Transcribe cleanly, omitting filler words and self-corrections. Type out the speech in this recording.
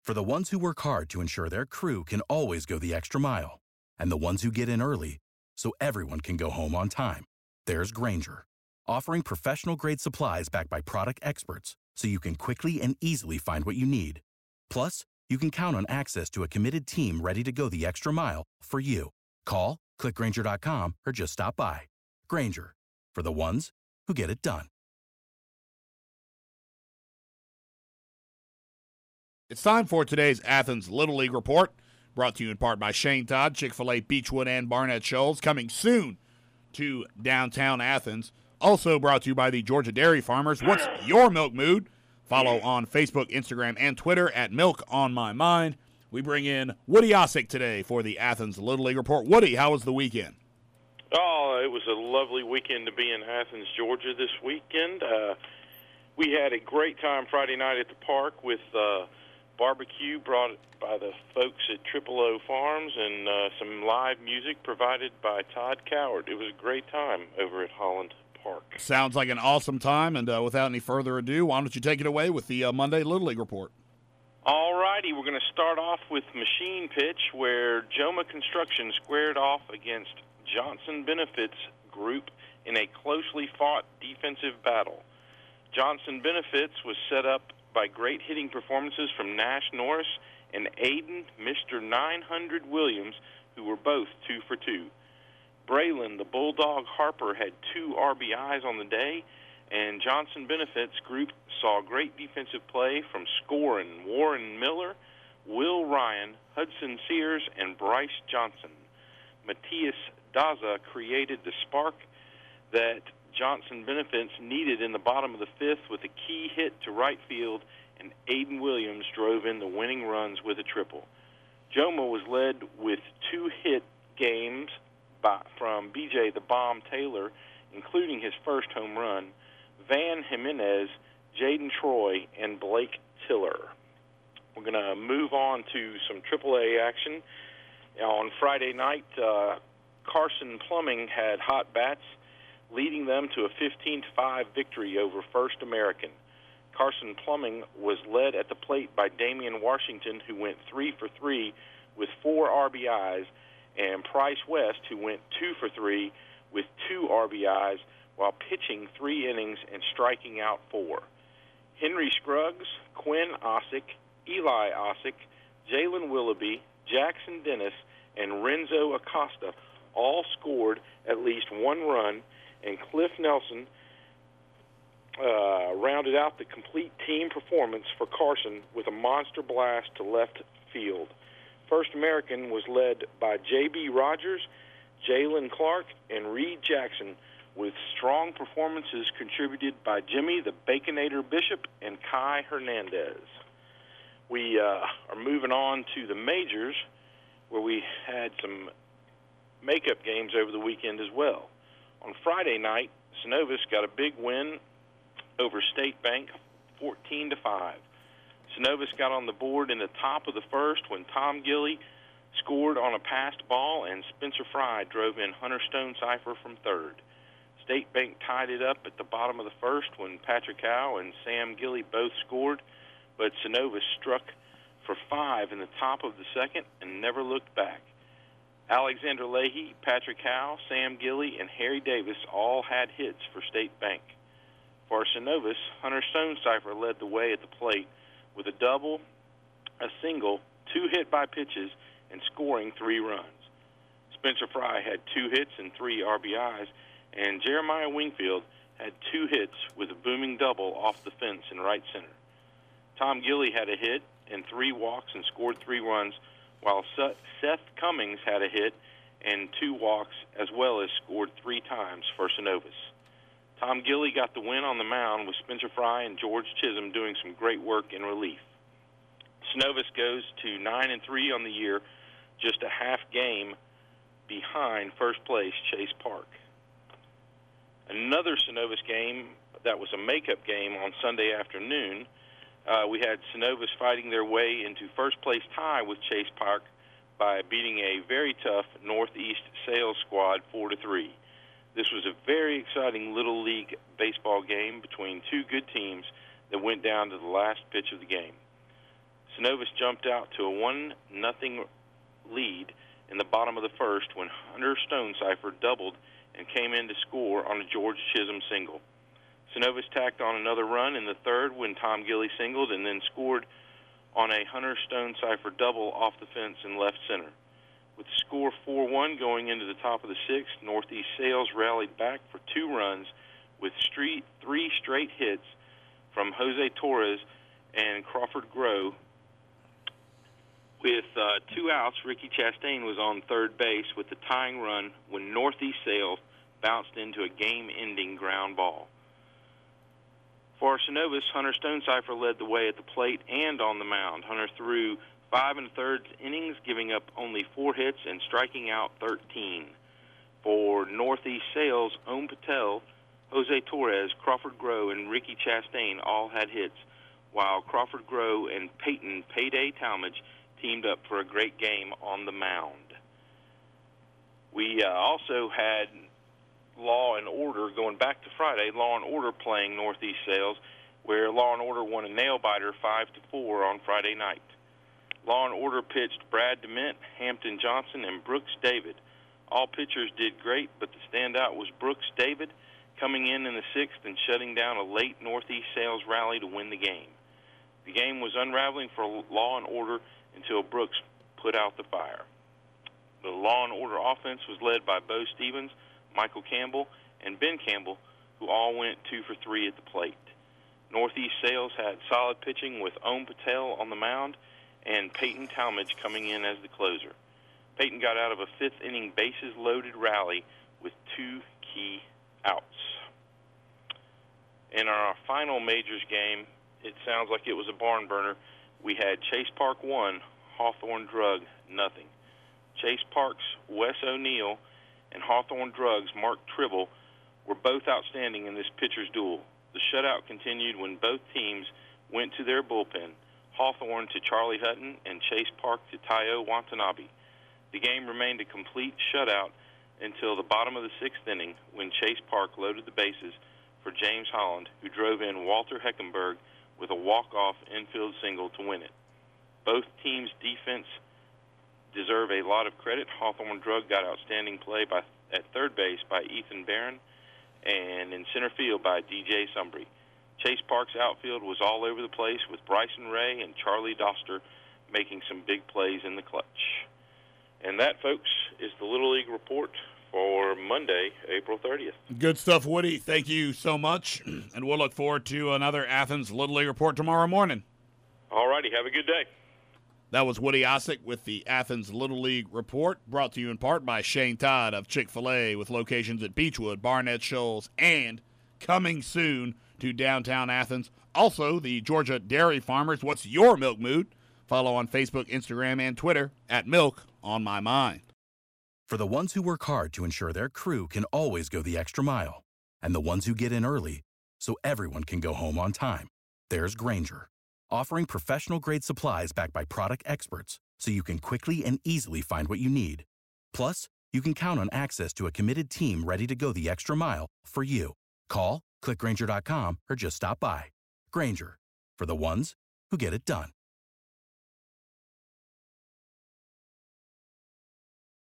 For the ones who work hard to ensure their crew can always go the extra mile, and the ones who get in early so everyone can go home on time, there's Grainger, offering professional-grade supplies backed by product experts so you can quickly and easily find what you need. Plus, you can count on access to a committed team ready to go the extra mile for you. Call, click Grainger.com, or just stop by. Grainger, for the ones who get it done. It's time for today's Athens Little League Report, brought to you in part by Shane Todd, Chick-fil-A, Beechwood, and Barnett Shoals, coming soon to downtown Athens. Also brought to you by the Georgia Dairy Farmers. What's your milk mood? Follow on Facebook, Instagram, and Twitter at Milk on My Mind. We bring in Woody Osick today for the Athens Little League Report. Woody, how was the weekend? Oh, it was a lovely weekend to be in Athens, Georgia this weekend. We had a great time Friday night at the park with barbecue brought by the folks at Triple O Farms and some live music provided by Todd Coward. It was a great time over at Holland Park. Sounds like an awesome time, and without any further ado, why don't you take it away with the Monday Little League Report? All righty, we're going to start off with machine pitch, where Joma Construction squared off against Johnson Benefits Group in a closely fought defensive battle. Johnson Benefits was set up by great hitting performances from Nash Norris and Aiden Mr. 900 Williams, who were both 2 for 2. Braylon, the Bulldog Harper, had 2 RBIs on the day, and Johnson Benefits Group saw great defensive play from scoring Warren Miller, Will Ryan, Hudson Sears, and Bryce Johnson. Matias Daza created the spark that Johnson Benefits needed in the bottom of the 5th with a key hit to right field, and Aiden Williams drove in the winning runs with a triple. Joma was led with 2 hit games from B.J. the Bomb Taylor, including his first home run, Van Jimenez, Jaden Troy, and Blake Tiller. We're going to move on to some AAA action. On Friday night, Carson Plumbing had hot bats, leading them to a 15-5 victory over First American. Carson Plumbing was led at the plate by Damian Washington, who went 3 for 3 with 4 RBIs, and Price West, who went 2 for 3 with 2 RBIs, while pitching 3 innings and striking out 4. Henry Scruggs, Quinn Osick, Eli Osick, Jalen Willoughby, Jackson Dennis, and Renzo Acosta all scored at least 1 run, and Cliff Nelson rounded out the complete team performance for Carson with a monster blast to left field. First American was led by J.B. Rogers, Jalen Clark, and Reed Jackson, with strong performances contributed by Jimmy the Baconator Bishop and Kai Hernandez. We are moving on to the majors, where we had some makeup games over the weekend as well. On Friday night, Synovus got a big win over State Bank, 14-5. Synovus got on the board in the top of the first when Tom Gilly scored on a passed ball, and Spencer Fry drove in Hunter Stone-Cipher from third. State Bank tied it up at the bottom of the first when Patrick Howe and Sam Gilly both scored, but Synovus struck for 5 in the top of the second and never looked back. Alexander Leahy, Patrick Howe, Sam Gilly, and Harry Davis all had hits for State Bank. For Synovus, Hunter Stone-Cipher led the way at the plate with a double, a single, 2 hit-by pitches, and scoring 3 runs. Spencer Fry had 2 hits and 3 RBIs, and Jeremiah Wingfield had 2 hits with a booming double off the fence in right center. Tom Gilly had a hit and 3 walks and scored 3 runs, while Seth Cummings had a hit and 2 walks, as well as scored 3 times for Synovus. Tom Gilly got the win on the mound with Spencer Fry and George Chisholm doing some great work in relief. Synovus goes to 9-3 on the year, just a half game behind first place Chase Park. Another Synovus game that was a makeup game on Sunday afternoon, we had Synovus fighting their way into first place tie with Chase Park by beating a very tough Northeast Sales squad 4-3. This was a very exciting Little League baseball game between 2 good teams that went down to the last pitch of the game. Synovus jumped out to a 1-0 lead in the bottom of the first when Hunter Stonecipher doubled and came in to score on a George Chisholm single. Synovus tacked on another run in the third when Tom Gilly singled and then scored on a Hunter Stonecipher double off the fence in left center. With the score 4-1 going into the top of the sixth, Northeast Sales rallied back for 2 runs with 3 straight hits from Jose Torres and Crawford Grow. With 2 outs, Ricky Chastain was on third base with the tying run when Northeast Sales bounced into a game-ending ground ball. For Synovus, Hunter Stonecipher led the way at the plate and on the mound. Hunter threw 5 1/3 innings, giving up only 4 hits and striking out 13. For Northeast Sales, Om Patel, Jose Torres, Crawford Grow, and Ricky Chastain all had hits, while Crawford Grow and Peyton Payday Talmadge teamed up for a great game on the mound. We also had Law and Order going back to Friday. Law and Order playing Northeast Sales, where Law and Order won a nail-biter 5-4 on Friday night. Law and Order pitched Brad DeMint, Hampton Johnson, and Brooks David. All pitchers did great, but the standout was Brooks David, coming in the sixth and shutting down a late Northeast Sales rally to win the game. The game was unraveling for Law and Order until Brooks put out the fire. The Law and Order offense was led by Bo Stevens, Michael Campbell, and Ben Campbell, who all went 2 for 3 at the plate. Northeast Sales had solid pitching with Om Patel on the mound and Peyton Talmadge coming in as the closer. Peyton got out of a 5th-inning bases-loaded rally with 2 key outs. In our final majors game, it sounds like it was a barn burner. We had Chase Park 1, Hawthorne Drug 0. Chase Park's Wes O'Neill and Hawthorne Drug's Mark Tribble were both outstanding in this pitcher's duel. The shutout continued when both teams went to their bullpen, Hawthorne to Charlie Hutton and Chase Park to Tayo Watanabe. The game remained a complete shutout until the bottom of the 6th inning when Chase Park loaded the bases for James Holland, who drove in Walter Heckenberg with a walk-off infield single to win it. Both teams' defense deserve a lot of credit. Hawthorne Drug got outstanding play at third base by Ethan Barron and in center field by DJ Sumbry. Chase Park's outfield was all over the place with Bryson Ray and Charlie Doster making some big plays in the clutch. And that, folks, is the Little League report for Monday, April 30th. Good stuff, Woody. Thank you so much. And we'll look forward to another Athens Little League report tomorrow morning. All righty. Have a good day. That was Woody Osick with the Athens Little League report, brought to you in part by Shane Todd of Chick-fil-A, with locations at Beechwood, Barnett Shoals, and coming soon to downtown Athens. Also, the Georgia Dairy Farmers. What's your milk mood? Follow on Facebook, Instagram, and Twitter at Milk on My Mind. For the ones who work hard to ensure their crew can always go the extra mile, and the ones who get in early so everyone can go home on time, there's Grainger, offering professional-grade supplies backed by product experts so you can quickly and easily find what you need. Plus, you can count on access to a committed team ready to go the extra mile for you. Call, click Grainger.com, or just stop by. Grainger, for the ones who get it done.